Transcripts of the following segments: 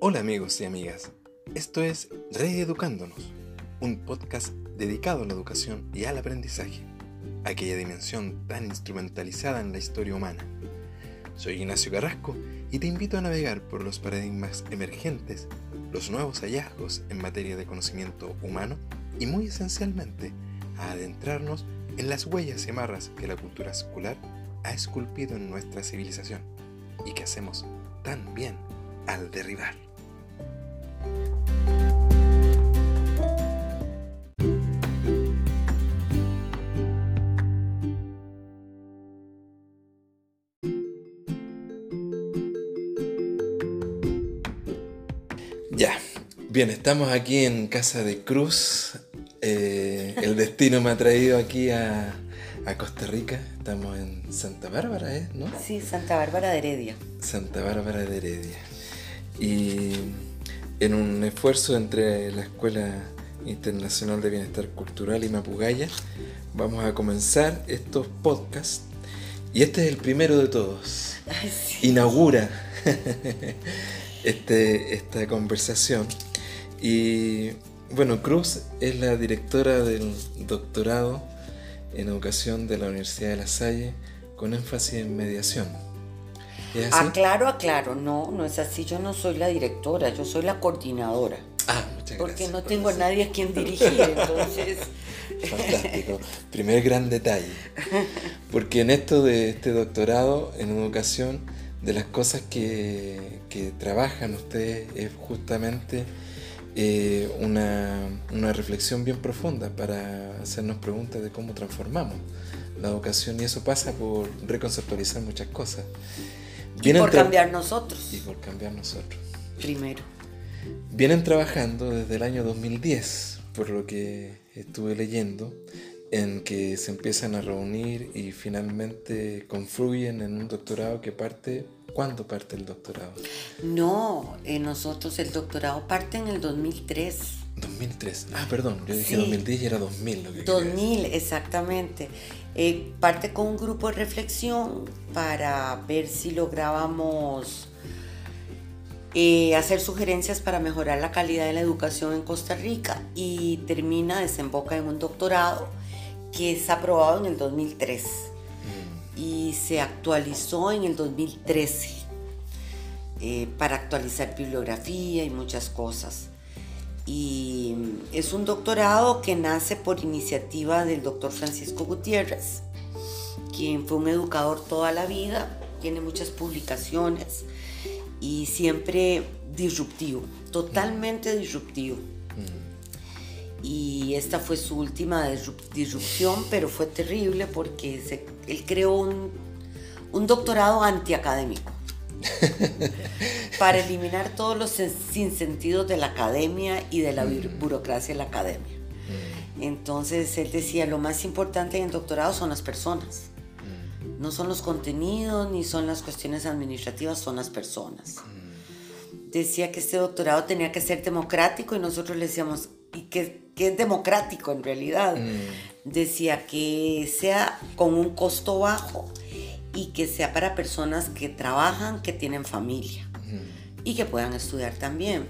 Hola amigos y amigas, esto es Reeducándonos, un podcast dedicado a la educación y al aprendizaje, aquella dimensión tan instrumentalizada en la historia humana. Soy Ignacio Carrasco y te invito a navegar por los paradigmas emergentes, los nuevos hallazgos en materia de conocimiento humano y muy esencialmente a adentrarnos en las huellas y amarras que la cultura secular ha esculpido en nuestra civilización y que hacemos tan bien al derribar. Ya, bien, estamos aquí en Casa de Cruz. El destino me ha traído aquí a Costa Rica. Estamos en Santa Bárbara, ¿no? Sí, Santa Bárbara de Heredia. Santa Bárbara de Heredia. Y en un esfuerzo entre la Escuela Internacional de Bienestar Cultural y Mapugaya, vamos a comenzar estos podcasts. Y este es el primero de todos. Ay, sí. Inaugura esta conversación. Y bueno, Cruz es la directora del doctorado en educación de la Universidad de La Salle con énfasis en mediación. ¿Es así? Aclaro, no es así. Yo no soy la directora, yo soy la coordinadora. Muchas porque gracias. no tengo a nadie a quien dirigir, entonces. Fantástico. Primer gran detalle. Porque en esto de este doctorado en educación, de las cosas que trabajan ustedes es justamente una reflexión bien profunda para hacernos preguntas de cómo transformamos la educación, y eso pasa por reconceptualizar muchas cosas. Y por cambiar nosotros. Y por cambiar nosotros. Primero. Vienen trabajando desde el año 2010, por lo que estuve leyendo, en que se empiezan a reunir y finalmente confluyen en un doctorado que parte. ¿Cuándo parte el doctorado? No, nosotros el doctorado parte en el 2003. 2003. Perdón, yo dije Sí. 2010 y era 2000 lo que 2000, exactamente. Parte con un grupo de reflexión para ver si lográbamos hacer sugerencias para mejorar la calidad de la educación en Costa Rica, y desemboca en un doctorado que es aprobado en el 2003 y se actualizó en el 2013 para actualizar bibliografía y muchas cosas. Y es un doctorado que nace por iniciativa del doctor Francisco Gutiérrez, quien fue un educador toda la vida, tiene muchas publicaciones y siempre disruptivo, totalmente disruptivo. Y esta fue su última disrupción, pero fue terrible porque él creó un doctorado antiacadémico para eliminar todos los sinsentidos de la academia y de la burocracia de la academia. Entonces él decía, lo más importante en el doctorado son las personas. No son los contenidos ni son las cuestiones administrativas, son las personas. Decía que este doctorado tenía que ser democrático y nosotros le decíamos, ¿y qué es democrático en realidad? Decía que sea con un costo bajo y que sea para personas que trabajan, que tienen familia y que puedan estudiar también.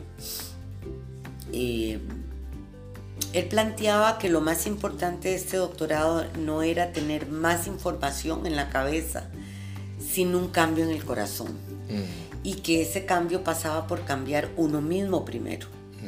Él planteaba que lo más importante de este doctorado no era tener más información en la cabeza, sino un cambio en el corazón. Y que ese cambio pasaba por cambiar uno mismo primero.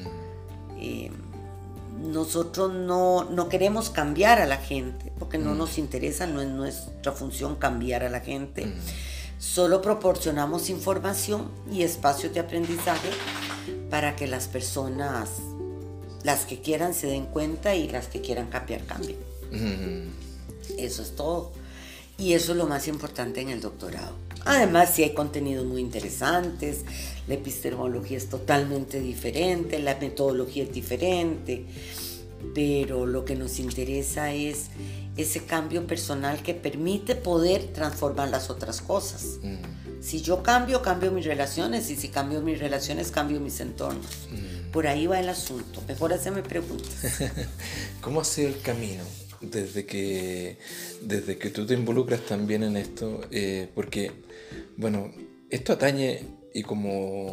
Nosotros no queremos cambiar a la gente, porque no nos interesa, no es nuestra función cambiar a la gente. Solo proporcionamos información y espacios de aprendizaje para que las personas, las que quieran, se den cuenta y las que quieran cambiar, cambien. Eso es todo. Y eso es lo más importante en el doctorado. Además, sí hay contenidos muy interesantes, la epistemología es totalmente diferente, la metodología es diferente, pero lo que nos interesa es ese cambio personal que permite poder transformar las otras cosas. Si yo cambio mis relaciones, y si cambio mis relaciones, cambio mis entornos. Por ahí va el asunto. Mejor hacerme preguntas. ¿Cómo ha sido el camino? Desde que tú te involucras también en esto, porque, bueno, esto atañe, y como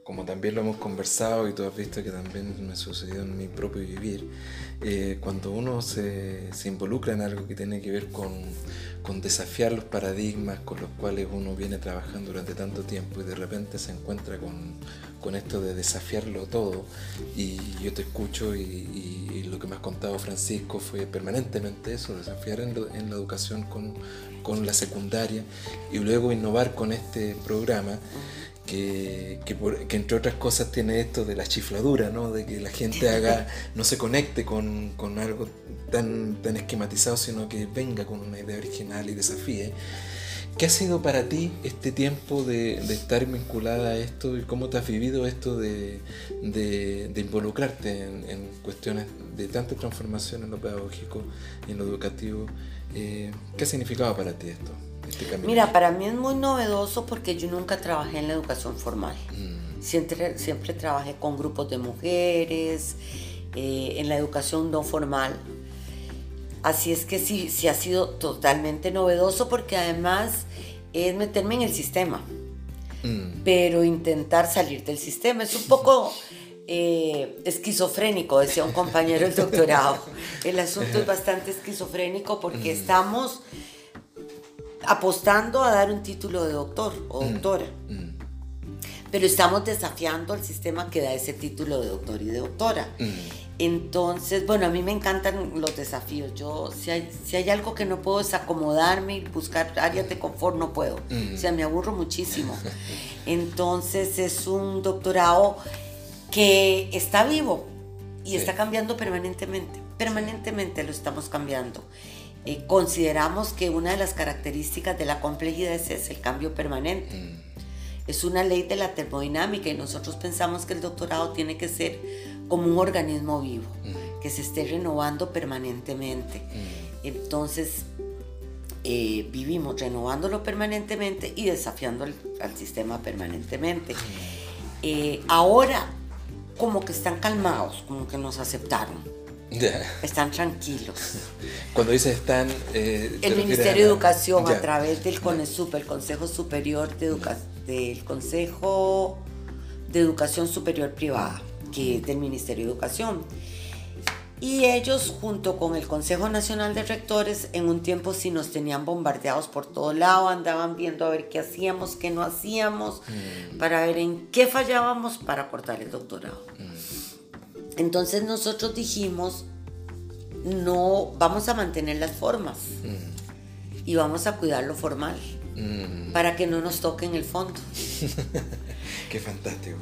como también lo hemos conversado y tú has visto que también me sucedió en mi propio vivir, cuando uno se involucra en algo que tiene que ver con desafiar los paradigmas con los cuales uno viene trabajando durante tanto tiempo y de repente se encuentra con esto de desafiarlo todo, y yo te escucho y lo que me has contado, Francisco, fue permanentemente eso, desafiar en la educación con la secundaria y luego innovar con este programa que entre otras cosas tiene esto de la chifladura, ¿no? De que la gente no se conecte con algo tan esquematizado, sino que venga con una idea original y desafíe. ¿Qué ha sido para ti este tiempo de estar vinculada a esto y cómo te has vivido esto de involucrarte en cuestiones de tanta transformación en lo pedagógico y en lo educativo? ¿Qué ha significado para ti esto? Este camino. Mira, para mí es muy novedoso porque yo nunca trabajé en la educación formal. Siempre trabajé con grupos de mujeres, en la educación no formal. Así es que sí ha sido totalmente novedoso porque además es meterme en el sistema, pero intentar salir del sistema. Es un poco esquizofrénico, decía un compañero del doctorado. El asunto es bastante esquizofrénico porque estamos apostando a dar un título de doctor o doctora, pero estamos desafiando al sistema que da ese título de doctor y de doctora. Entonces, bueno, a mí me encantan los desafíos. Yo, si hay algo que no puedo es acomodarme y buscar áreas de confort, no puedo. O sea, me aburro muchísimo. Entonces, es un doctorado que está vivo y está cambiando permanentemente. Permanentemente lo estamos cambiando. Consideramos que una de las características de la complejidad es el cambio permanente. Es una ley de la termodinámica y nosotros pensamos que el doctorado tiene que ser como un organismo vivo, que se esté renovando permanentemente. Entonces, vivimos renovándolo permanentemente y desafiando al sistema permanentemente. Ahora, como que están calmados, como que nos aceptaron. Están tranquilos. Cuando dices están... el Ministerio de Educación, a través del CONESUP, el Consejo Superior del Consejo de Educación Superior Privada, que es del Ministerio de Educación. Y ellos, junto con el Consejo Nacional de Rectores, en un tiempo sí nos tenían bombardeados por todo lado, andaban viendo a ver qué hacíamos, qué no hacíamos, para ver en qué fallábamos para cortar el doctorado. Entonces nosotros dijimos, no, vamos a mantener las formas y vamos a cuidar lo formal para que no nos toquen el fondo. Qué fantástico,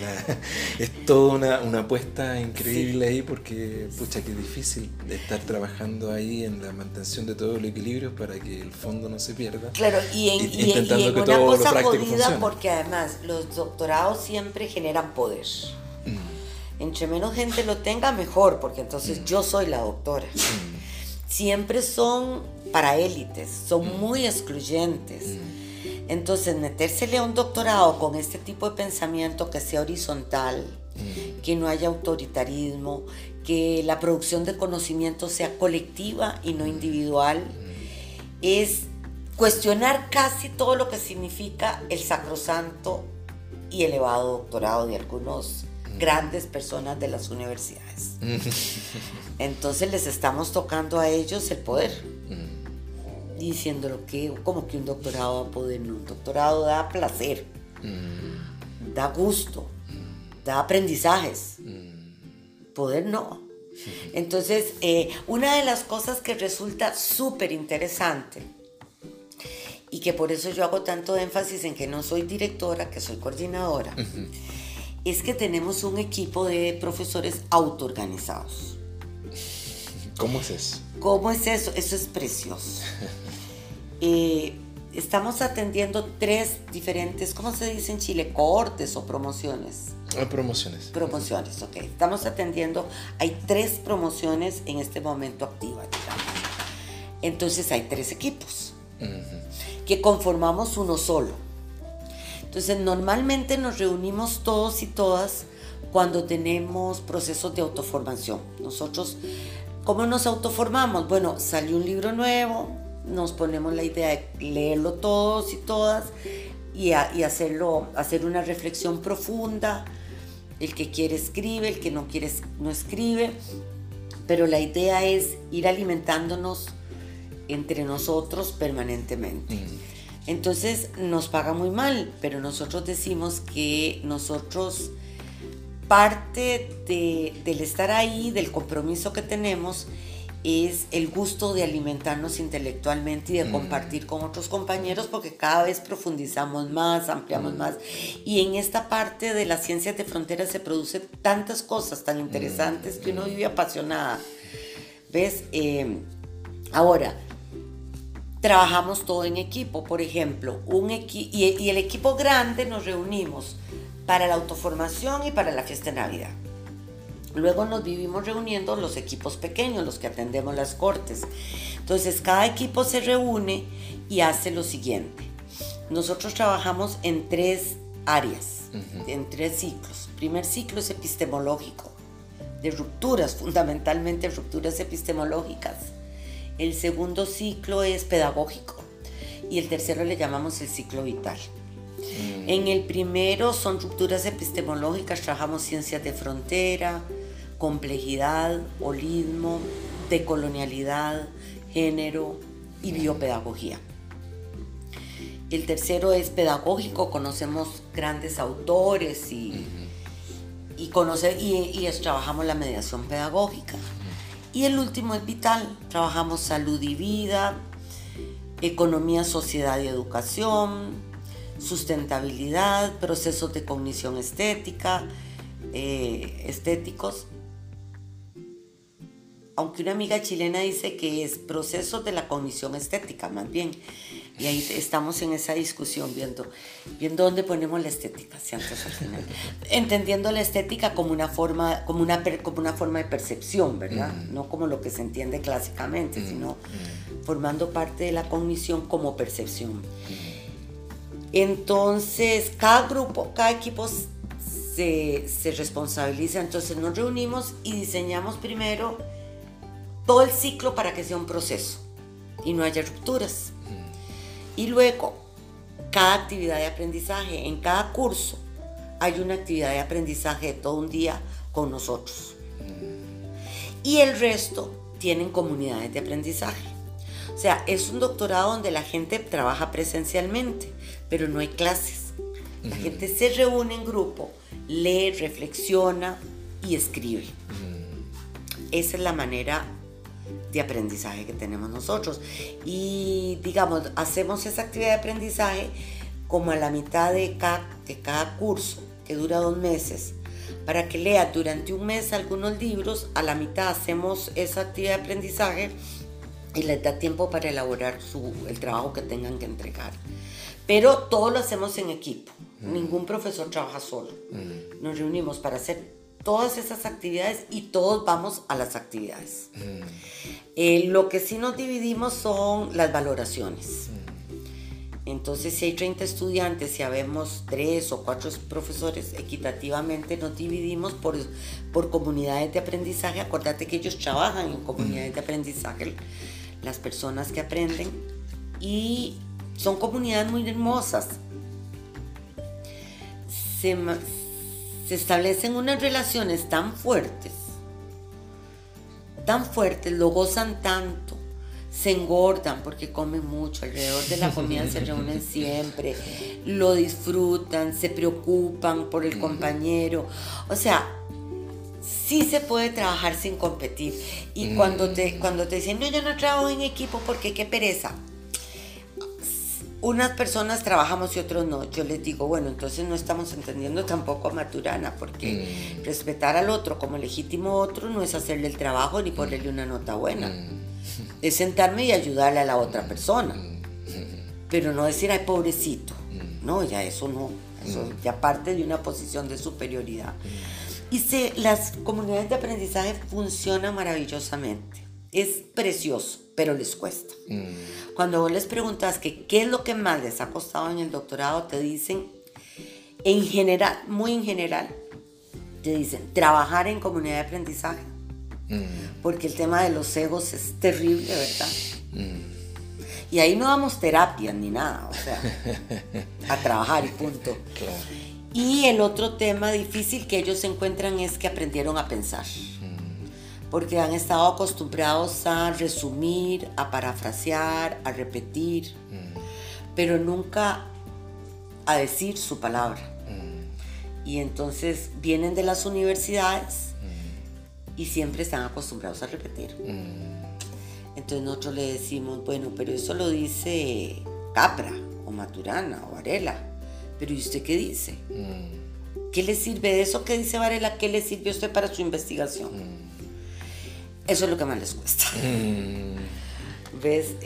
es toda una apuesta increíble ahí, porque pucha, qué difícil de estar trabajando ahí en la mantención de todos los equilibrios para que el fondo no se pierda. Claro, y en que una todo cosa lo jodida funcione. Porque además los doctorados siempre generan poder. Entre menos gente lo tenga, mejor, porque entonces yo soy la doctora. Siempre son para élites, son muy excluyentes. Entonces, metérsele a un doctorado con este tipo de pensamiento que sea horizontal, que no haya autoritarismo, que la producción de conocimiento sea colectiva y no individual, es cuestionar casi todo lo que significa el sacrosanto y elevado doctorado de algunos grandes personas de las universidades. Entonces les estamos tocando a ellos el poder, diciéndolo que como que un doctorado da poder. No, un doctorado da placer, da gusto, da aprendizajes, poder no. Entonces, una de las cosas que resulta súper interesante y que por eso yo hago tanto énfasis en que no soy directora, que soy coordinadora, es que tenemos un equipo de profesores autoorganizados. ¿Cómo es eso? ¿Cómo es eso? Eso es precioso. Estamos atendiendo 3 diferentes, ¿cómo se dice en Chile? ¿Cohortes o promociones? Promociones. Promociones, ok. Estamos atendiendo, hay 3 promociones en este momento activas, digamos. Entonces hay 3 equipos que conformamos uno solo. Entonces, normalmente nos reunimos todos y todas cuando tenemos procesos de autoformación. Nosotros, ¿cómo nos autoformamos? Bueno, salió un libro nuevo, nos ponemos la idea de leerlo todos y todas y hacer una reflexión profunda. El que quiere escribe, el que no quiere no escribe, pero la idea es ir alimentándonos entre nosotros permanentemente. Entonces nos paga muy mal, pero nosotros decimos que nosotros, parte del estar ahí, del compromiso que tenemos, es el gusto de alimentarnos intelectualmente y de compartir con otros compañeros, porque cada vez profundizamos más, ampliamos más, y en esta parte de las ciencias de frontera se producen tantas cosas tan interesantes que uno vive apasionada. ¿Ves? Ahora, trabajamos todo en equipo, por ejemplo, y el equipo grande nos reunimos para la autoformación y para la fiesta de Navidad. Luego nos vivimos reuniendo los equipos pequeños, los que atendemos las cortes. Entonces, cada equipo se reúne y hace lo siguiente. Nosotros trabajamos en 3 áreas, en 3 ciclos. El primer ciclo es epistemológico, de rupturas, fundamentalmente rupturas epistemológicas. El segundo ciclo es pedagógico y el tercero le llamamos el ciclo vital. En el primero son rupturas epistemológicas, trabajamos ciencias de frontera, complejidad, holismo, decolonialidad, género y biopedagogía. El tercero es pedagógico, conocemos grandes autores y trabajamos la mediación pedagógica. Y el último es vital, trabajamos salud y vida, economía, sociedad y educación, sustentabilidad, procesos de cognición estética, estéticos. Aunque una amiga chilena dice que es procesos de la cognición estética, más bien. Y ahí estamos en esa discusión, viendo dónde ponemos la estética, si antes al final. Entendiendo la estética como una forma de percepción, ¿verdad? No como lo que se entiende clásicamente, sino formando parte de la cognición como percepción. Entonces, cada equipo se responsabiliza. Entonces nos reunimos y diseñamos primero todo el ciclo para que sea un proceso y no haya rupturas. Y luego, cada actividad de aprendizaje, en cada curso, hay una actividad de aprendizaje de todo un día con nosotros. Y el resto tienen comunidades de aprendizaje. O sea, es un doctorado donde la gente trabaja presencialmente, pero no hay clases. La gente se reúne en grupo, lee, reflexiona y escribe. Esa es la manera de aprendizaje que tenemos nosotros. Y digamos, hacemos esa actividad de aprendizaje como a la mitad de cada curso, que dura 2 meses, para que lea durante un mes algunos libros. A la mitad hacemos esa actividad de aprendizaje y les da tiempo para elaborar el trabajo que tengan que entregar. Pero todo lo hacemos en equipo. Ningún profesor trabaja solo. Nos reunimos para hacer todas esas actividades y todos vamos a las actividades. Lo que sí nos dividimos son las valoraciones. Entonces, si hay 30 estudiantes y habemos 3 o 4 profesores, equitativamente nos dividimos por comunidades de aprendizaje. Acuérdate que ellos trabajan en comunidades de aprendizaje, las personas que aprenden, y son comunidades muy hermosas. Se establecen unas relaciones tan fuertes, lo gozan tanto, se engordan porque comen mucho, alrededor de la comida se reúnen siempre, lo disfrutan, se preocupan por el compañero. O sea, sí se puede trabajar sin competir. Y cuando te dicen, no, yo no trabajo en equipo porque qué pereza. Unas personas trabajamos y otros no. Yo les digo, bueno, entonces no estamos entendiendo tampoco a Maturana, porque respetar al otro como legítimo otro no es hacerle el trabajo ni ponerle una nota buena. Es sentarme y ayudarle a la otra persona. Pero no decir, ay, pobrecito. No, ya eso no. Eso ya parte de una posición de superioridad. Y las comunidades de aprendizaje funcionan maravillosamente. Es precioso, pero les cuesta. Cuando vos les preguntas qué es lo que más les ha costado en el doctorado, te dicen, en general, muy en general, te dicen trabajar en comunidad de aprendizaje. Porque el tema de los egos es terrible, ¿verdad? Y ahí no damos terapia ni nada, o sea, a trabajar y punto. Claro. Y el otro tema difícil que ellos encuentran es que aprendieron a pensar. Porque han estado acostumbrados a resumir, a parafrasear, a repetir, pero nunca a decir su palabra. Y entonces vienen de las universidades y siempre están acostumbrados a repetir. Entonces nosotros le decimos, bueno, pero eso lo dice Capra o Maturana o Varela, pero ¿y usted qué dice? ¿Qué le sirve de eso que dice Varela? ¿Qué le sirve a usted para su investigación? Eso es lo que más les cuesta. ¿Ves?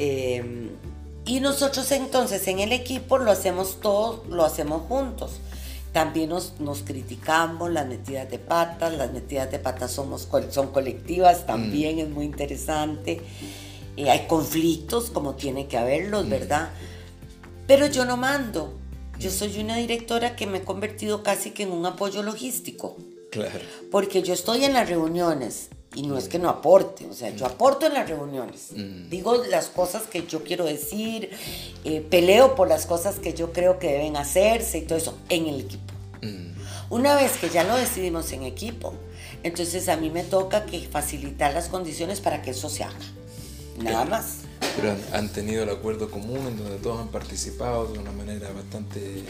Y nosotros entonces en el equipo lo hacemos todos, lo hacemos juntos. También nos criticamos las metidas de patas son colectivas, también es muy interesante. Hay conflictos como tiene que haberlos, ¿verdad? Pero yo no mando. Yo soy una directora que me he convertido casi que en un apoyo logístico. Claro. Porque yo estoy en las reuniones y no es que no aporte, o sea, yo aporto en las reuniones. Digo las cosas que yo quiero decir, peleo por las cosas que yo creo que deben hacerse y todo eso en el equipo. Una vez que ya lo decidimos en equipo, entonces a mí me toca que facilitar las condiciones para que eso se haga. Nada más. Pero han tenido el acuerdo común en donde todos han participado de una manera bastante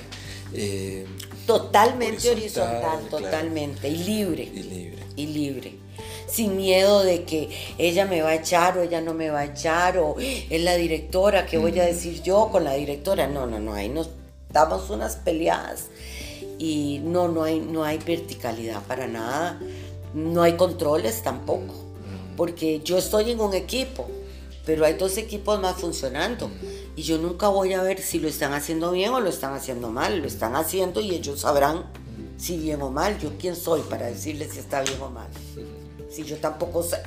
totalmente horizontal, totalmente, claro. Y libre. Sin miedo de que ella me va a echar o ella no me va a echar, o es la directora, ¿qué voy a decir yo con la directora? No, ahí nos damos unas peleadas y no hay verticalidad para nada, no hay controles tampoco, porque yo estoy en un equipo, pero hay 2 equipos más funcionando y yo nunca voy a ver si lo están haciendo bien o lo están haciendo mal. Lo están haciendo y ellos sabrán si bien o mal. ¿Yo quién soy para decirles si está bien o mal? Si yo tampoco sé.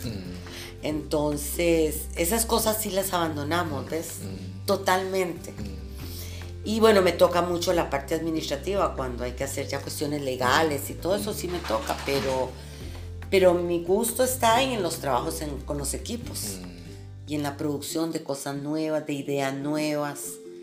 Entonces, esas cosas sí las abandonamos, ¿ves? Totalmente. Y bueno, me toca mucho la parte administrativa cuando hay que hacer ya cuestiones legales y todo eso sí me toca, pero mi gusto está en los trabajos con los equipos. Y en la producción de cosas nuevas, de ideas nuevas.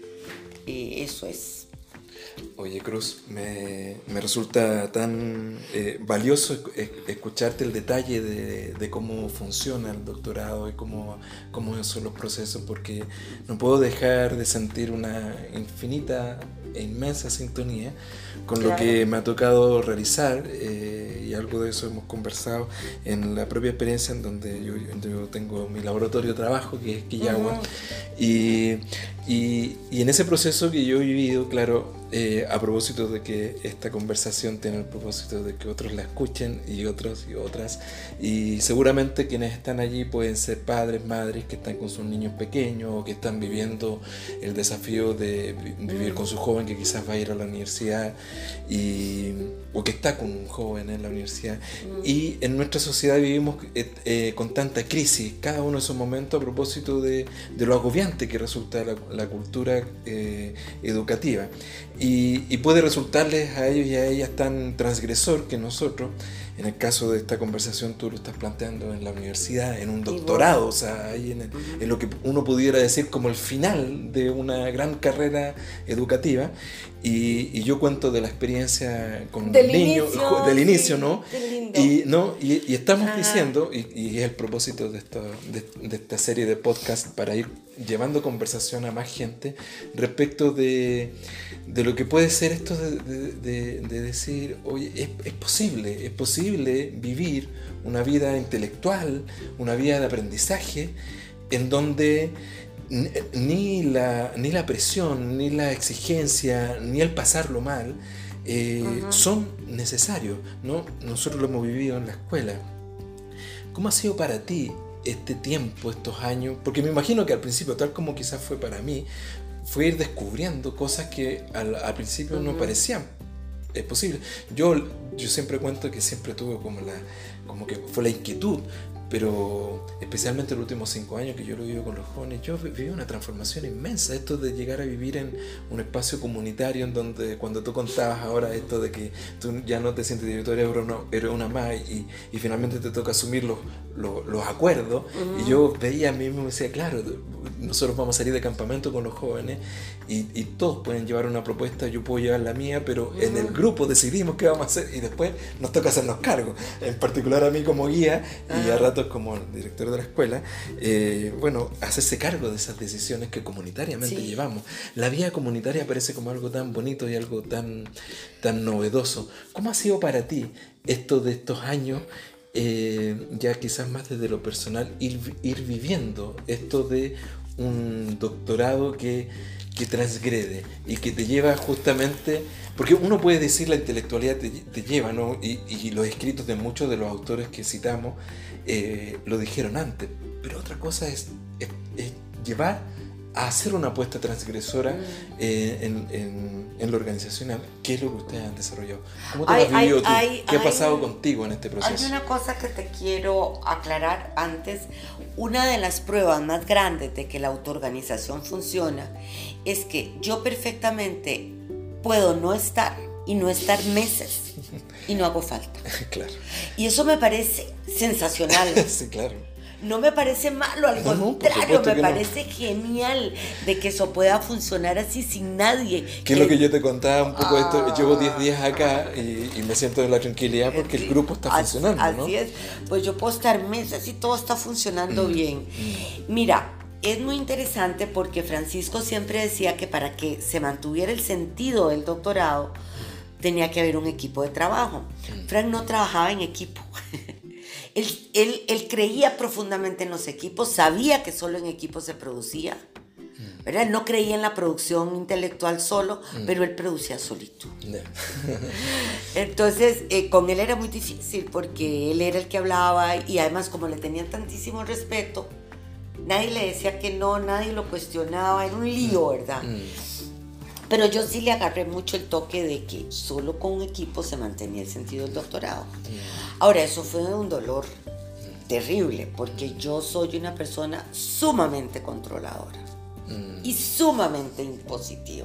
Eso es. Oye, Cruz, me resulta tan valioso escucharte el detalle de cómo funciona el doctorado y cómo son los procesos, porque no puedo dejar de sentir una infinita e inmensa sintonía con claro. Lo que me ha tocado realizar, y algo de eso hemos conversado en la propia experiencia en donde yo tengo mi laboratorio de trabajo, que es Quillagua, y en ese proceso que yo he vivido, claro, a propósito de que esta conversación tiene el propósito de que otros la escuchen y otros y otras, y seguramente quienes están allí pueden ser padres, madres que están con sus niños pequeños o que están viviendo el desafío de vivir con su joven que quizás va a ir a la universidad o que está con un joven en la universidad. Y en nuestra sociedad vivimos con tanta crisis, cada uno de esos momentos, a propósito de lo agobiante que resulta la cultura educativa. Y puede resultarles a ellos y a ellas tan transgresor que nosotros, en el caso de esta conversación, tú lo estás planteando en la universidad, en un doctorado, o sea, ahí en lo que uno pudiera decir como el final de una gran carrera educativa. Y yo cuento de la experiencia con niños, del inicio, ¿no? Y estamos diciendo, y es el propósito de esta serie de podcast, para ir llevando conversación a más gente respecto de lo que puede ser esto de decir, oye, es posible vivir una vida intelectual, una vida de aprendizaje, en donde ni la presión, ni la exigencia, ni el pasarlo mal son necesarios, ¿no? Nosotros lo hemos vivido en la escuela. ¿Cómo ha sido para ti este tiempo, estos años? Porque me imagino que al principio, tal como quizás fue para mí, fue ir descubriendo cosas que al principio no parecían posibles. Yo siempre cuento que siempre tuve como que fue la inquietud, pero especialmente los últimos 5 años que yo lo vivo con los jóvenes, yo viví una transformación inmensa, esto de llegar a vivir en un espacio comunitario en donde, cuando tú contabas ahora esto de que tú ya no te sientes directora, eres una más, y finalmente te toca asumir los acuerdos, y yo veía a mí mismo y me decía, claro, nosotros vamos a salir de campamento con los jóvenes y todos pueden llevar una propuesta, yo puedo llevar la mía, pero en el grupo decidimos qué vamos a hacer y después nos toca hacernos cargo, en particular a mí como guía y a ratos como director de la escuela, hacerse cargo de esas decisiones que comunitariamente llevamos. La vida comunitaria parece como algo tan bonito y algo tan novedoso. ¿Cómo ha sido para ti esto de estos años, ya quizás más desde lo personal, ir viviendo esto de un doctorado que transgrede y que te lleva justamente, porque uno puede decir la intelectualidad te lleva, ¿no? Y los escritos de muchos de los autores que citamos lo dijeron antes, pero otra cosa es llevar a hacer una apuesta transgresora en lo organizacional. ¿Qué es lo que ustedes han desarrollado? ¿Cómo te lo has vivido tú? ¿Qué ha pasado contigo en este proceso? Hay una cosa que te quiero aclarar antes. Una de las pruebas más grandes de que la autoorganización funciona es que yo perfectamente puedo no estar y no estar meses y no hago falta. Claro. Y eso me parece sensacional. Sí, claro. No me parece malo, al contrario, me parece genial de que eso pueda funcionar así sin nadie. Que es lo que yo te contaba un poco de esto. Llevo 10 días acá y me siento en la tranquilidad porque el grupo está funcionando, ¿no? Así es, pues yo puedo estar meses y todo está funcionando bien. Mira, es muy interesante porque Francisco siempre decía que para que se mantuviera el sentido del doctorado tenía que haber un equipo de trabajo. Frank no trabajaba en equipo. Él creía profundamente en los equipos, sabía que solo en equipo se producía, ¿verdad? Él no creía en la producción intelectual solo, pero él producía solito. Entonces, con él era muy difícil porque él era el que hablaba y además como le tenían tantísimo respeto, nadie le decía que no, nadie lo cuestionaba, era un lío, ¿verdad? Pero yo sí le agarré mucho el toque de que solo con un equipo se mantenía el sentido del doctorado. Ahora, eso fue un dolor terrible, porque yo soy una persona sumamente controladora y sumamente impositiva.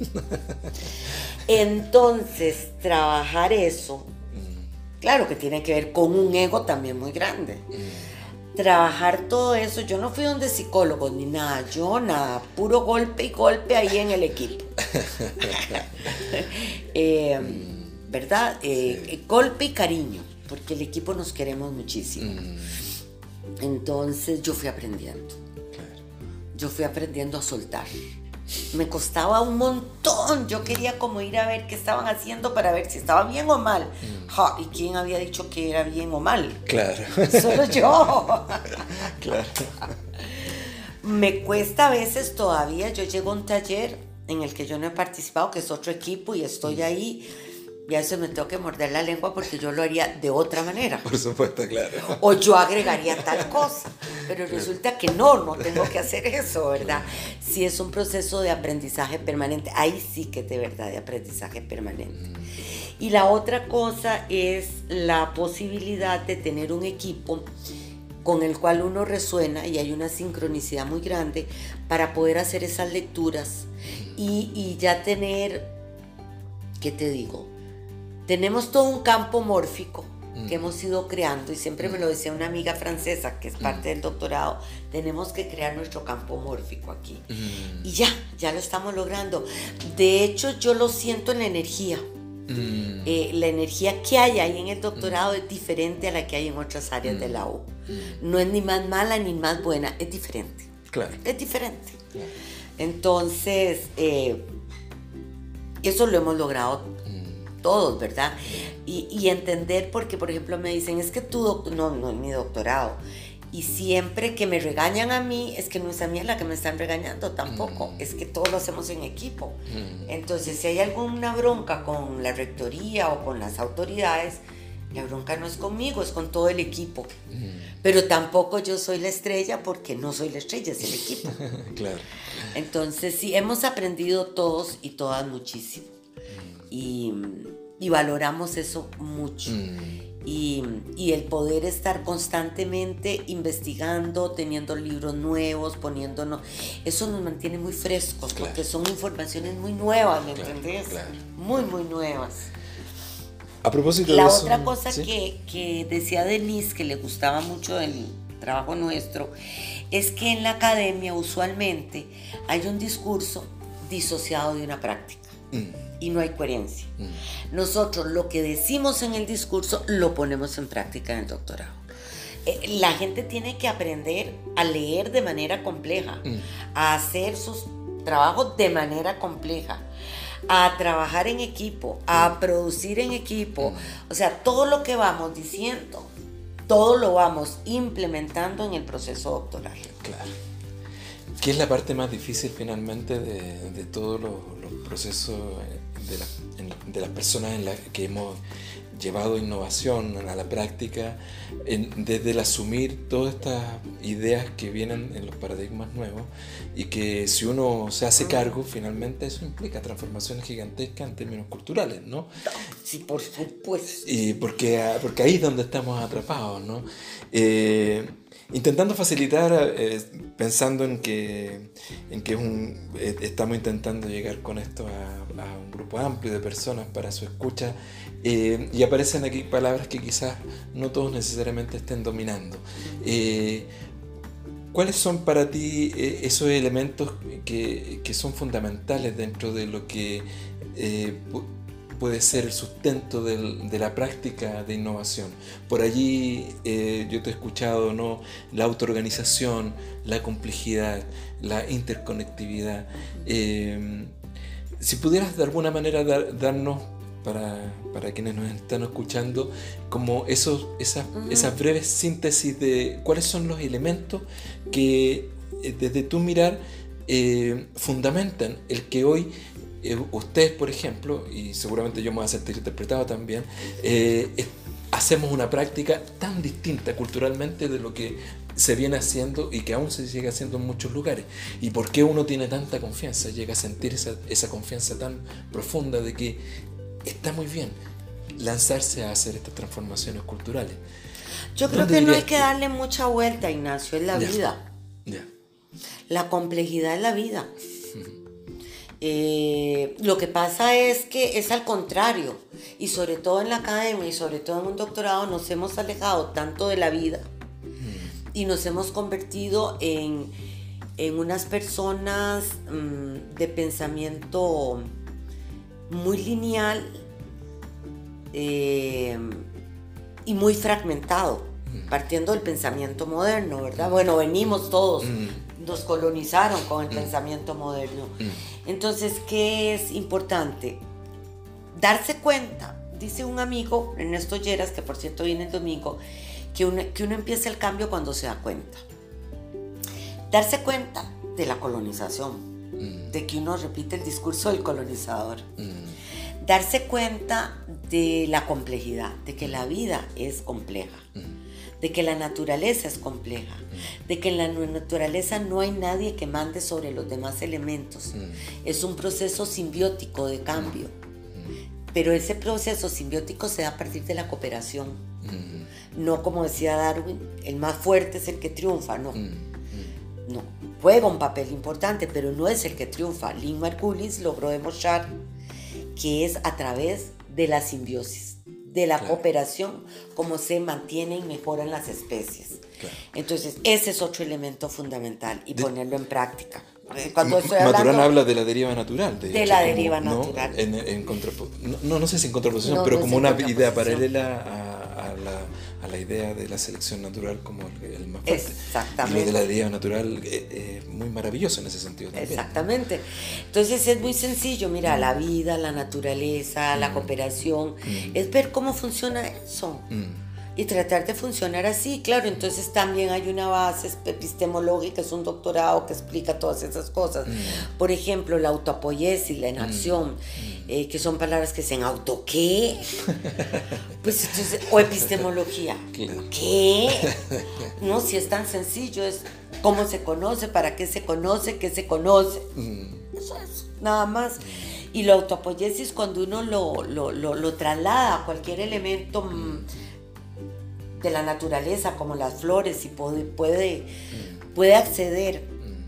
Entonces, trabajar eso, claro que tiene que ver con un ego también muy grande. Trabajar todo eso, yo no fui donde psicólogos ni nada, puro golpe y golpe ahí en el equipo. ¿Verdad? Golpe y cariño, porque el equipo nos queremos muchísimo. Entonces yo fui aprendiendo. Yo fui aprendiendo a soltar. Me costaba un montón. Yo quería como ir a ver qué estaban haciendo para ver si estaba bien o mal. ¿Y quién había dicho que era bien o mal? Claro. Solo yo. Claro. Me cuesta a veces todavía. Yo llego a un taller en el que yo no he participado, que es otro equipo, y estoy ahí. Y a veces me tengo que morder la lengua porque yo lo haría de otra manera. Por supuesto, claro. O yo agregaría tal cosa. Pero resulta que no tengo que hacer eso, ¿verdad? Si es un proceso de aprendizaje permanente, ahí sí que es de verdad de aprendizaje permanente. Y la otra cosa es la posibilidad de tener un equipo con el cual uno resuena y hay una sincronicidad muy grande para poder hacer esas lecturas y ya tener, ¿qué te digo? Tenemos todo un campo mórfico que hemos ido creando, y siempre me lo decía una amiga francesa que es parte del doctorado, tenemos que crear nuestro campo mórfico aquí. Y ya lo estamos logrando. De hecho, yo lo siento en la energía. La energía que hay ahí en el doctorado es diferente a la que hay en otras áreas de la U. No es ni más mala ni más buena, es diferente. Claro. Es diferente. Claro. Entonces, eso lo hemos logrado todos, ¿verdad? Y entender, porque por ejemplo me dicen, es que no es mi doctorado, y siempre que me regañan a mí, es que no es a mí la que me están regañando tampoco, es que todos lo hacemos en equipo. Entonces, si hay alguna bronca con la rectoría o con las autoridades, la bronca no es conmigo, es con todo el equipo. Pero tampoco yo soy la estrella, porque no soy la estrella, es el equipo. Claro. Entonces, sí, hemos aprendido todos y todas muchísimo. Y valoramos eso mucho. Y el poder estar constantemente investigando, teniendo libros nuevos, poniéndonos, eso nos mantiene muy frescos, claro, porque son informaciones muy nuevas, ¿me entendés? Claro. Muy, muy nuevas. A propósito de eso, la otra cosa, ¿sí?, que decía Denise, que le gustaba mucho el trabajo nuestro, es que en la academia usualmente hay un discurso disociado de una práctica y no hay coherencia. Nosotros lo que decimos en el discurso lo ponemos en práctica en el doctorado. La gente tiene que aprender a leer de manera compleja, a hacer sus trabajos de manera compleja, a trabajar en equipo, a producir en equipo. O sea, todo lo que vamos diciendo, todo lo vamos implementando en el proceso doctoral. Claro. ¿Qué es la parte más difícil finalmente de todos los procesos de las personas en las que hemos llevado innovación a la práctica, desde el asumir todas estas ideas que vienen en los paradigmas nuevos, y que si uno se hace cargo, finalmente eso implica transformaciones gigantescas en términos culturales, ¿no? Sí, por supuesto. Y porque ahí es donde estamos atrapados, ¿no? Intentando facilitar, pensando en que estamos intentando llegar con esto a un grupo amplio de personas para su escucha, y aparecen aquí palabras que quizás no todos necesariamente estén dominando. ¿Cuáles son para ti esos elementos que son fundamentales dentro de lo que puede ser el sustento de la práctica de innovación? Por allí yo te he escuchado, ¿no? La autoorganización, la complejidad, la interconectividad. Si pudieras de alguna manera darnos, para quienes nos están escuchando, como esas breves síntesis de cuáles son los elementos que desde tu mirar fundamentan el que hoy ustedes, por ejemplo, y seguramente yo me voy a sentir interpretado también, hacemos una práctica tan distinta culturalmente de lo que se viene haciendo y que aún se sigue haciendo en muchos lugares. ¿Y por qué uno tiene tanta confianza, llega a sentir esa confianza tan profunda de que está muy bien lanzarse a hacer estas transformaciones culturales? Yo creo que no hay que darle mucha vuelta, Ignacio, es la vida. La complejidad es la vida. Lo que pasa es que es al contrario, y sobre todo en la academia y sobre todo en un doctorado nos hemos alejado tanto de la vida y nos hemos convertido en unas personas de pensamiento muy lineal y muy fragmentado, partiendo del pensamiento moderno, ¿verdad? Bueno, venimos todos, nos colonizaron con el pensamiento moderno. Entonces, ¿qué es importante? Darse cuenta, dice un amigo, Ernesto Lleras, que por cierto viene el domingo, que uno empieza el cambio cuando se da cuenta. Darse cuenta de la colonización, de que uno repite el discurso del colonizador. Darse cuenta de la complejidad, de que la vida es compleja, de que la naturaleza es compleja, de que en la naturaleza no hay nadie que mande sobre los demás elementos. Es un proceso simbiótico de cambio, pero ese proceso simbiótico se da a partir de la cooperación. No, como decía Darwin, el más fuerte es el que triunfa, no. No, juega un papel importante, pero no es el que triunfa. Lynn Margulis logró demostrar que es a través de la simbiosis, de la cooperación, como se mantienen y mejoran las especies. Entonces, ese es otro elemento fundamental y ponerlo en práctica. Cuando estoy Maturana habla de la deriva natural. De la deriva natural. No sé si en contraposición, pero como una idea paralela a la idea de la selección natural como el más fuerte. Exactamente. Y lo de la deriva natural es muy maravilloso en ese sentido también. Exactamente. Entonces es muy sencillo, mira, la vida, la naturaleza, la cooperación, es ver cómo funciona eso. Y tratar de funcionar así, claro. Entonces también hay una base epistemológica, es un doctorado que explica todas esas cosas. Por ejemplo, la autoapoiesis, la inacción, que son palabras que dicen auto ¿qué? Pues entonces, o epistemología. ¿Qué? No, si es tan sencillo, es cómo se conoce, para qué se conoce, qué se conoce. Eso es, nada más. Y la autoapoiesis, cuando uno lo traslada a cualquier elemento de la naturaleza, como las flores, y puede acceder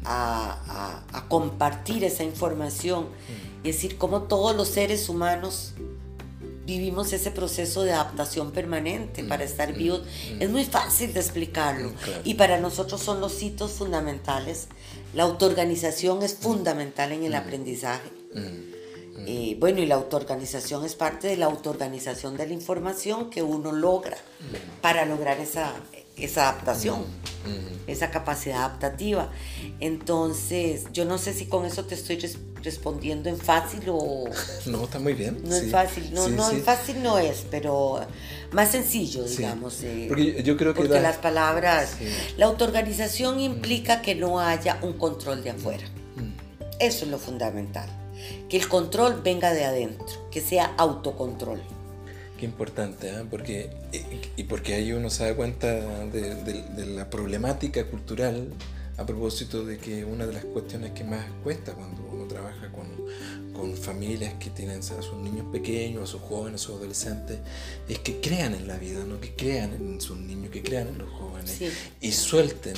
a compartir esa información, y decir cómo todos los seres humanos vivimos ese proceso de adaptación permanente para estar vivos. Es muy fácil de explicarlo. Claro. Y para nosotros son los hitos fundamentales. La autoorganización es fundamental en el aprendizaje. Bueno, y la autoorganización es parte de la autoorganización de la información que uno logra para lograr esa adaptación, esa capacidad adaptativa. Entonces, yo no sé si con eso te estoy respondiendo en fácil o... No, está muy bien. No es fácil, en fácil no es, pero más sencillo, digamos. Porque yo creo que... Porque las palabras... La autoorganización implica que no haya un control de afuera. Eso es lo fundamental. Que el control venga de adentro, que sea autocontrol. Qué importante, ¿eh? Porque ahí uno se da cuenta de la problemática cultural a propósito de que una de las cuestiones que más cuesta cuando uno trabaja con familias que tienen a sus niños pequeños, a sus jóvenes, a sus adolescentes, es que crean en la vida, ¿no? Que crean en sus niños, que crean en los jóvenes, y suelten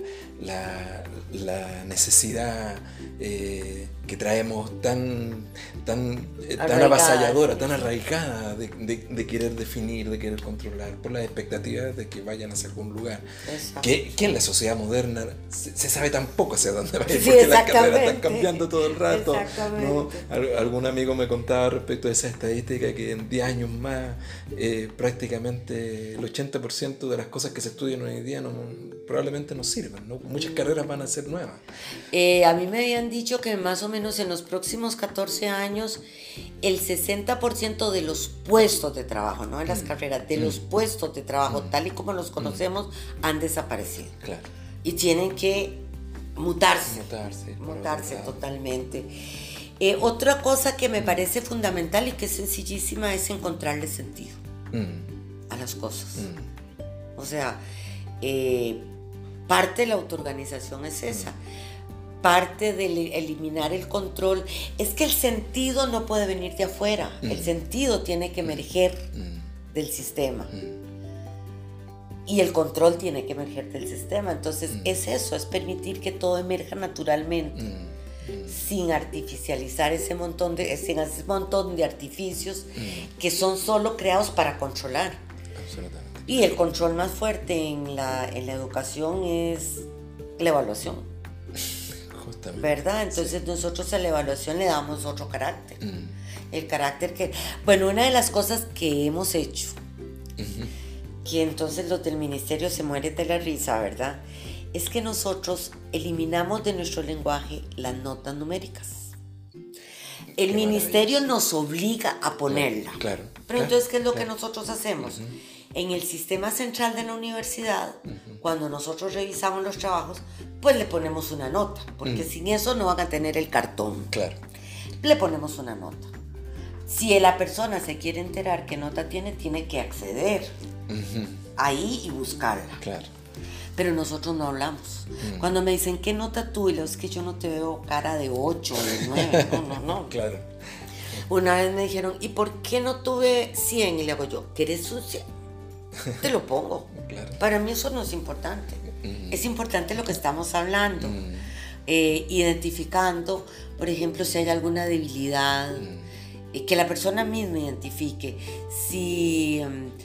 la necesidad que traemos tan avasalladora, tan arraigada de querer definir, de querer controlar, por las expectativas de que vayan hacia algún lugar. Que en la sociedad moderna se sabe tan poco hacia dónde va a ir, porque las carreras están cambiando todo el rato, ¿no? Algún amigo me contaba respecto a esa estadística que en 10 años más prácticamente el 80% de las cosas que se estudian hoy en día probablemente no sirvan, ¿no? Muchas carreras van a ser nuevas. A mí me habían dicho que más o menos en los próximos 14 años el 60% de los puestos de trabajo, no de las carreras, de los puestos de trabajo tal y como los conocemos han desaparecido. Claro. Y tienen que mutarse claro. Totalmente. Otra cosa que me parece fundamental y que es sencillísima es encontrarle sentido a las cosas. O sea, parte de la autoorganización es esa. Parte de eliminar el control. Es que el sentido no puede venir de afuera. El sentido tiene que emerger del sistema. Y el control tiene que emerger del sistema. Entonces es eso, es permitir que todo emerja naturalmente, sin artificializar ese montón de artificios que son solo creados para controlar. Absolutamente. Y el control más fuerte en la educación es la evaluación. Justamente. ¿Verdad? Entonces nosotros a la evaluación le damos otro carácter. El carácter que... Bueno, una de las cosas que hemos hecho, que entonces los del ministerio se mueren de la risa, ¿verdad? Es que nosotros eliminamos de nuestro lenguaje las notas numéricas. El ministerio nos obliga a ponerla. Claro. Pero entonces, ¿qué es lo que nosotros hacemos? En el sistema central de la universidad, cuando nosotros revisamos los trabajos, pues le ponemos una nota, porque sin eso no van a tener el cartón. Claro. Le ponemos una nota. Si la persona se quiere enterar qué nota tiene que acceder ahí y buscarla. Claro. Pero nosotros no hablamos. Cuando me dicen, ¿qué nota tú? Y es que yo no te veo cara de 8 o de 9. No. Claro. Una vez me dijeron, ¿y por qué no tuve 100? Y le hago yo, ¿quieres un 100? Te lo pongo. Claro. Para mí eso no es importante. Es importante lo que estamos hablando. Identificando, por ejemplo, si hay alguna debilidad, que la persona misma identifique. Si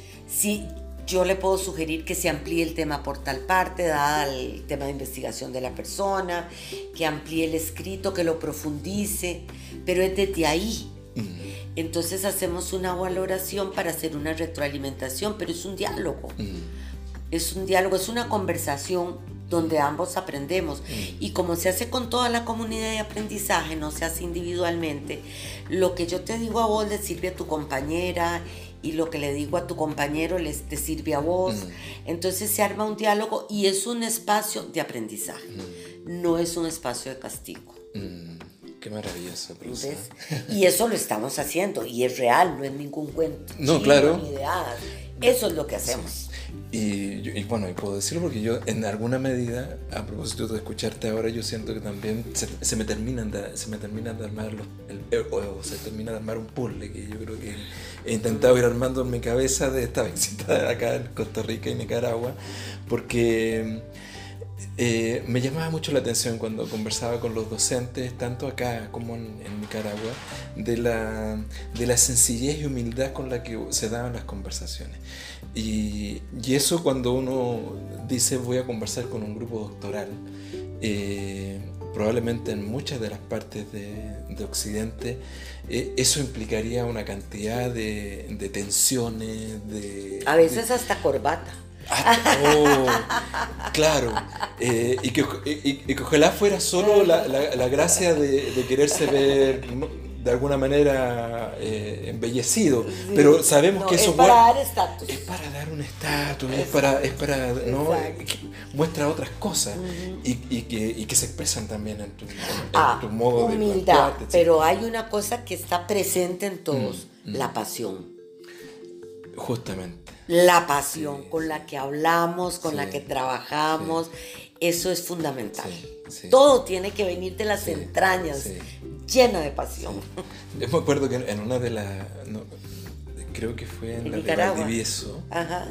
yo le puedo sugerir que se amplíe el tema por tal parte, dada el tema de investigación de la persona, que amplíe el escrito, que lo profundice, pero es desde ahí. Entonces hacemos una valoración para hacer una retroalimentación, pero es un diálogo. Es un diálogo, es una conversación donde ambos aprendemos. Y como se hace con toda la comunidad de aprendizaje, no se hace individualmente, lo que yo te digo a vos le sirve a tu compañera y lo que le digo a tu compañero te sirve a vos. Entonces se arma un diálogo y es un espacio de aprendizaje, no es un espacio de castigo. Qué maravilloso, profesor. Y eso lo estamos haciendo y es real, no es ningún cuento. No, claro. Ni de hadas. Eso es lo que hacemos. Sí. Y bueno, y puedo decirlo porque yo en alguna medida, a propósito de escucharte ahora, yo siento que también se me terminan de armar se termina de armar un puzzle que yo creo que he intentado ir armando en mi cabeza de esta visita acá en Costa Rica y Nicaragua, porque me llamaba mucho la atención cuando conversaba con los docentes, tanto acá como en Nicaragua, de la sencillez y humildad con la que se daban las conversaciones. Y eso cuando uno dice voy a conversar con un grupo doctoral, probablemente en muchas de las partes de Occidente, eso implicaría una cantidad de tensiones, a veces hasta corbata. Claro, y que ojalá fuera solo la gracia de quererse ver de alguna manera embellecido, sí, pero sabemos que eso es para dar estatus. Es para dar un estatus, es para ¿no? Muestra otras cosas, y que se expresan también en tu modo de humildad, pero hay una cosa que está presente en todos, la pasión. Justamente. La pasión con la que hablamos, con la que trabajamos, eso es fundamental. Todo tiene que venir de las entrañas, llena de pasión. Yo me acuerdo que en una de las, creo que fue en la Nicaragua. De Valdivieso. Ajá.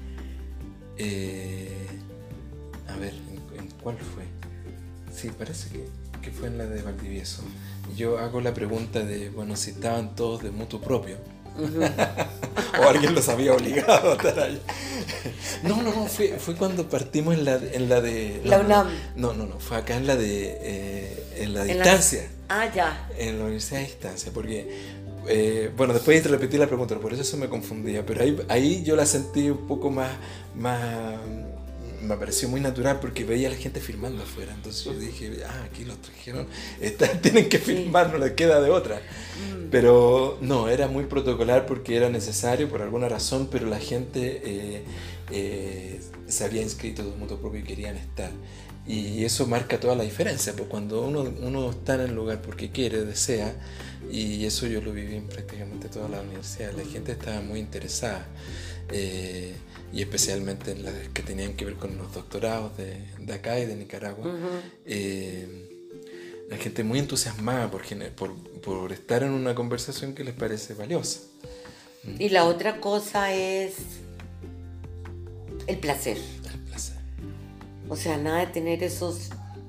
A ver, ¿en cuál fue? Sí, parece que fue en la de Valdivieso. Yo hago la pregunta de, bueno, si estaban todos de mutuo propio. O alguien los había obligado a estar allá. No, fue cuando partimos en la de la UNAM. No, fue acá en la distancia. Ya. En la Universidad de Distancia, porque bueno, después te repetí la pregunta, por eso se me confundía, pero ahí yo la sentí un poco más me pareció muy natural porque veía a la gente firmando afuera, entonces yo dije, aquí los trajeron, tienen que firmar, no les queda de otra. Pero no, era muy protocolar porque era necesario por alguna razón, pero la gente se había inscrito de mutuo propio y querían estar. Y eso marca toda la diferencia, pues cuando uno está en el lugar porque quiere, desea, y eso yo lo viví en prácticamente toda la universidad, la gente estaba muy interesada. Y especialmente en las que tenían que ver con los doctorados de acá y de Nicaragua. La gente muy entusiasmada por estar en una conversación que les parece valiosa. Y la otra cosa es el placer. El placer. O sea, nada de tener esos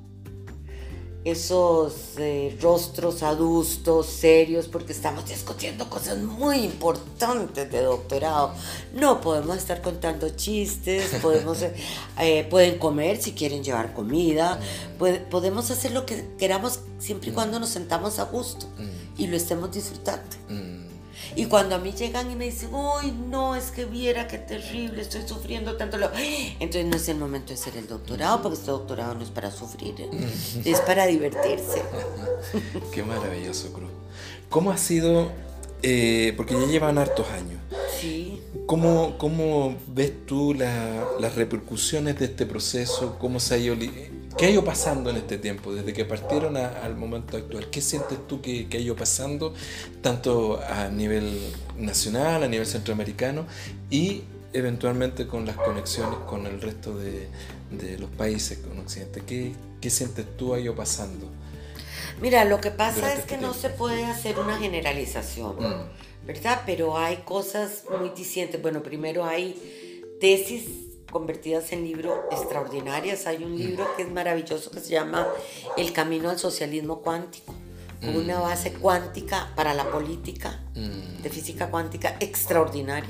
rostros adustos, serios, porque estamos discutiendo cosas muy importantes de doctorado. No podemos estar contando chistes, pueden comer si quieren llevar comida, podemos hacer lo que queramos siempre y cuando nos sentamos a gusto y lo estemos disfrutando. Y cuando a mí llegan y me dicen, uy, no, es que viera qué terrible, estoy sufriendo tanto. Entonces no es el momento de hacer el doctorado, porque este doctorado no es para sufrir, es para divertirse. Qué maravilloso, Cruz. ¿Cómo ha sido, porque ya llevan hartos años, sí, ¿cómo ves tú las repercusiones de este proceso? ¿Cómo se ha ido, qué ha ido pasando en este tiempo, desde que partieron al momento actual? ¿Qué sientes tú que ha ido pasando, tanto a nivel nacional, a nivel centroamericano y eventualmente con las conexiones con el resto de los países con Occidente? ¿Qué sientes tú ha ido pasando? Mira, lo que pasa es que no se puede hacer una generalización, ¿verdad? Pero hay cosas muy distintas. Bueno, primero hay tesis convertidas en libros extraordinarias. Hay un libro que es maravilloso que se llama El camino al socialismo cuántico, con una base cuántica para la política, de física cuántica extraordinaria.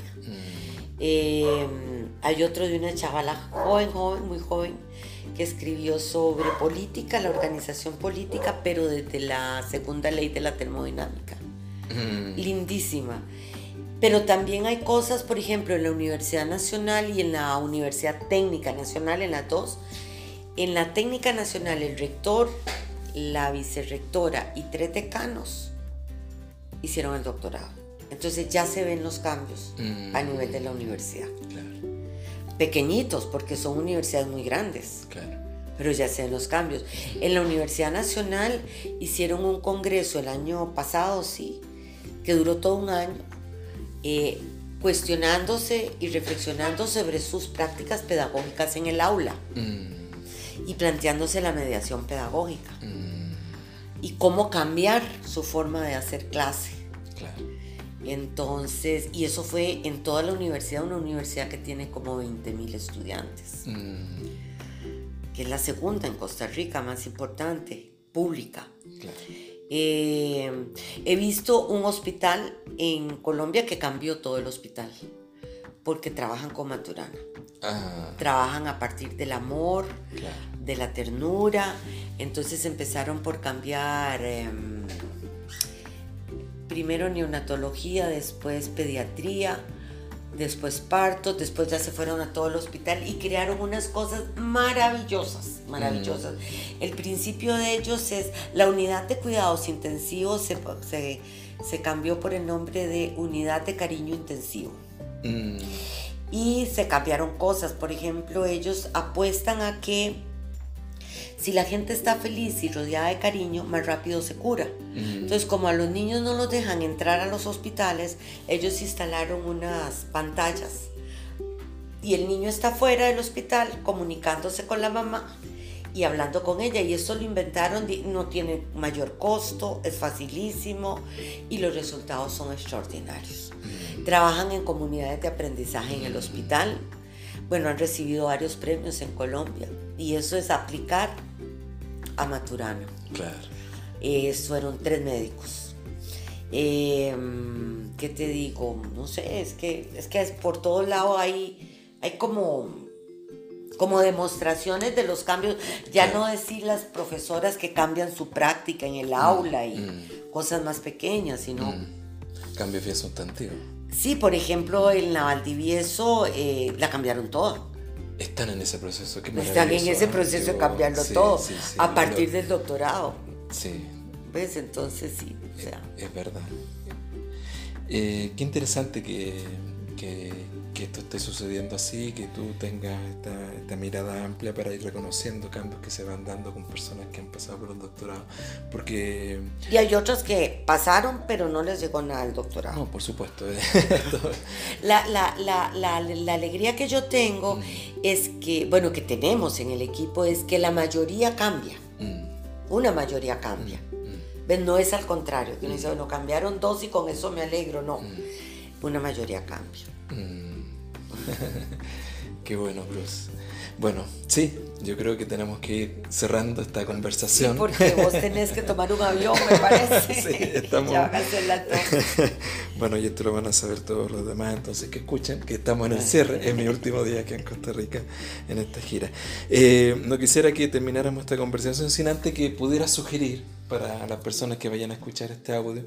Hay otro de una chavala muy joven, que escribió sobre política, la organización política, pero desde la segunda ley de la termodinámica. Lindísima. Pero también hay cosas, por ejemplo, en la Universidad Nacional y en la Universidad Técnica Nacional, en las dos. En la Técnica Nacional, el rector, la vicerrectora y 3 decanos hicieron el doctorado. Entonces ya se ven los cambios a nivel de la universidad. Claro. Pequeñitos, porque son universidades muy grandes. Claro. Pero ya se ven los cambios. En la Universidad Nacional hicieron un congreso el año pasado, sí, que duró todo un año, cuestionándose y reflexionando sobre sus prácticas pedagógicas en el aula y planteándose la mediación pedagógica y cómo cambiar su forma de hacer clase. Claro. Entonces, y eso fue en toda la universidad, una universidad que tiene como 20,000 estudiantes. que es la segunda en Costa Rica más importante, pública. Claro. He visto un hospital en Colombia que cambió todo el hospital, porque trabajan con Maturana. Trabajan a partir del amor, claro, de la ternura. Entonces empezaron por cambiar primero neonatología, después pediatría, después parto, después ya se fueron a todo el hospital y crearon unas cosas maravillosas. El principio de ellos es la unidad de cuidados intensivos, se cambió por el nombre de unidad de cariño intensivo. Y se cambiaron cosas. Por ejemplo, ellos apuestan a que si la gente está feliz y rodeada de cariño, más rápido se cura. Entonces, como a los niños no los dejan entrar a los hospitales, ellos instalaron unas pantallas y el niño está fuera del hospital comunicándose con la mamá y hablando con ella, y esto lo inventaron, no tiene mayor costo, es facilísimo y los resultados son extraordinarios. Trabajan en comunidades de aprendizaje en el hospital. Bueno, han recibido varios premios en Colombia y eso es aplicar a Maturana. Claro. Fueron 3 médicos. ¿Qué te digo? No sé, es que por todos lados hay como demostraciones de los cambios. Ya no decir las profesoras que cambian su práctica en el aula y cosas más pequeñas, sino... Cambio de sustantivo. Sí, por ejemplo, en la Valdivieso la cambiaron toda. Están en ese proceso. Están en ese proceso de cambiarlo todo, a partir del doctorado. Sí. ¿Ves? Entonces sí. O sea. Es verdad. Qué interesante que esto esté sucediendo así, que tú tengas esta mirada amplia para ir reconociendo cambios que se van dando con personas que han pasado por un doctorado. Porque... Y hay otras que pasaron, pero no les llegó nada al doctorado. No, por supuesto. La alegría que yo tengo es que, bueno, que tenemos en el equipo, es que la mayoría cambia. Una mayoría cambia. ¿Ves? No es al contrario, que uno dice, bueno, cambiaron 2 y con eso me alegro. No, una mayoría cambia. Qué bueno, Bruce. Bueno, sí, yo creo que tenemos que ir cerrando esta conversación. Sí, porque vos tenés que tomar un avión, me parece. Sí, estamos... Ya van a hacer la toma. Bueno, y esto lo van a saber todos los demás, entonces que escuchen que estamos en el cierre, es mi último día aquí en Costa Rica en esta gira. No quisiera que termináramos esta conversación sin antes que pudiera sugerir para las personas que vayan a escuchar este audio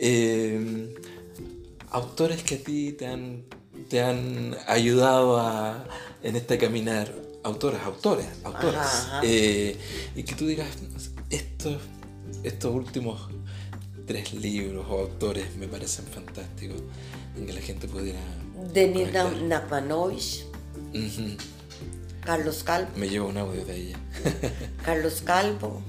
autores que a ti te han ayudado en este caminar, autores, Ajá. Y que tú digas, estos últimos 3 libros o autores me parecen fantásticos, en que la gente pudiera... Denis Nachmanovich, Carlos Calvo. Me llevo un audio de ella. Carlos Calvo.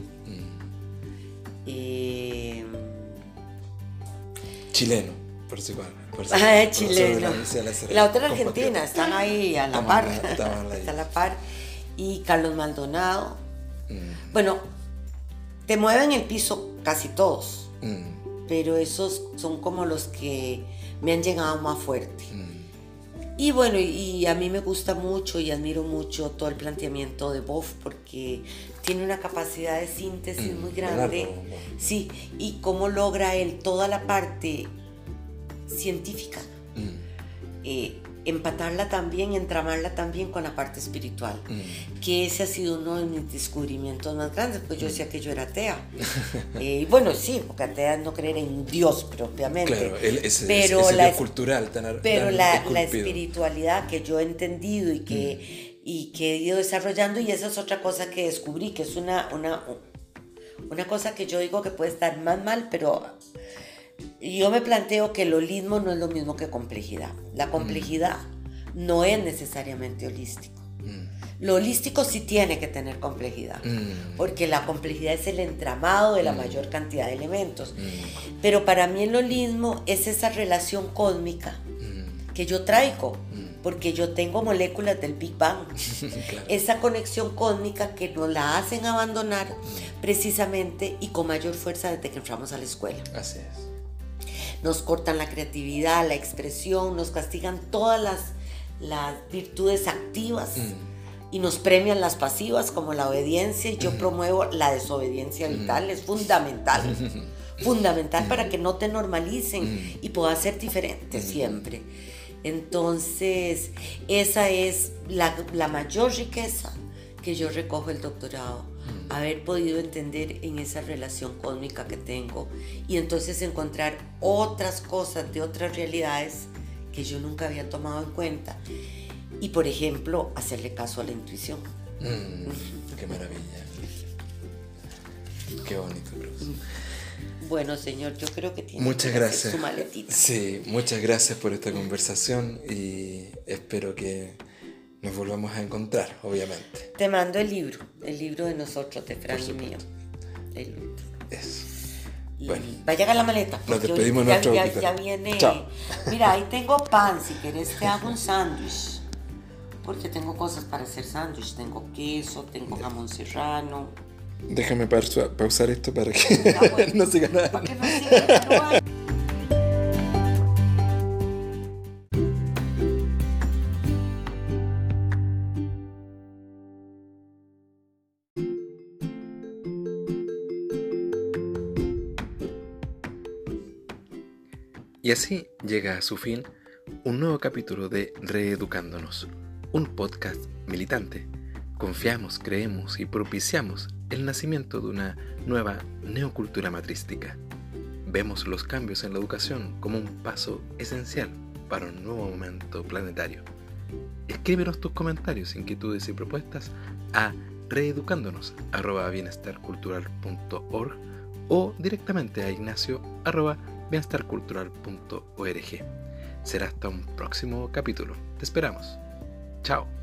Chileno, por si chileno. La otra argentina, están ahí a la par. Está a la par. Y Carlos Maldonado. Bueno, te mueven el piso casi todos. Pero esos son como los que me han llegado más fuerte. Y bueno, y a mí me gusta mucho y admiro mucho todo el planteamiento de Boff, porque tiene una capacidad de síntesis muy grande. Claro. Sí, y cómo logra él toda la parte científica, empatarla también, entramarla también con la parte espiritual, que ese ha sido uno de mis descubrimientos más grandes, pues yo decía que yo era atea, y bueno, sí, porque atea es no creer en Dios propiamente, claro, ese pero Dios cultural pero la espiritualidad que yo he entendido y que he ido desarrollando, y esa es otra cosa que descubrí, que es una cosa que yo digo que puede estar más mal, pero yo me planteo que el holismo no es lo mismo que complejidad. La complejidad no es necesariamente holístico. Lo holístico sí tiene que tener complejidad, porque la complejidad es el entramado de la mayor cantidad de elementos. Pero para mí el holismo es esa relación cósmica que yo traigo, porque yo tengo moléculas del Big Bang. Claro. Esa conexión cósmica que nos la hacen abandonar precisamente y con mayor fuerza desde que entramos a la escuela. Así es. Nos cortan la creatividad, la expresión, nos castigan todas las virtudes activas y nos premian las pasivas como la obediencia, y yo promuevo la desobediencia vital. Es fundamental, fundamental para que no te normalicen y puedas ser diferente siempre. Entonces, esa es la mayor riqueza que yo recojo el doctorado, haber podido entender en esa relación cósmica que tengo y entonces encontrar otras cosas de otras realidades que yo nunca había tomado en cuenta. Y, por ejemplo, hacerle caso a la intuición. Qué maravilla. Qué bonito, Cruz. Bueno, señor, yo creo que tiene muchas que gracias. hacer su maletita. Sí, muchas gracias por esta conversación y espero que nos volvamos a encontrar, obviamente. Te mando el libro de nosotros, de Fran y mío. Eso. Y bueno, vaya a la maleta. Nos despedimos de nuestro ya viene. Chao. Mira, ahí tengo pan, si querés te hago un sándwich. Porque tengo cosas para hacer sándwich. Tengo queso, tengo jamón serrano. Déjame pausar esto para que Bueno, no siga nada. ¿Para que no siga nada? Y así llega a su fin un nuevo capítulo de Reeducándonos, un podcast militante. Confiamos, creemos y propiciamos el nacimiento de una nueva neocultura matrística. Vemos los cambios en la educación como un paso esencial para un nuevo momento planetario. Escríbenos tus comentarios, inquietudes y propuestas a reeducándonos@bienestarcultural.org o directamente a ignacio@bienestarcultural.org. Será hasta un próximo capítulo. Te esperamos. Chao.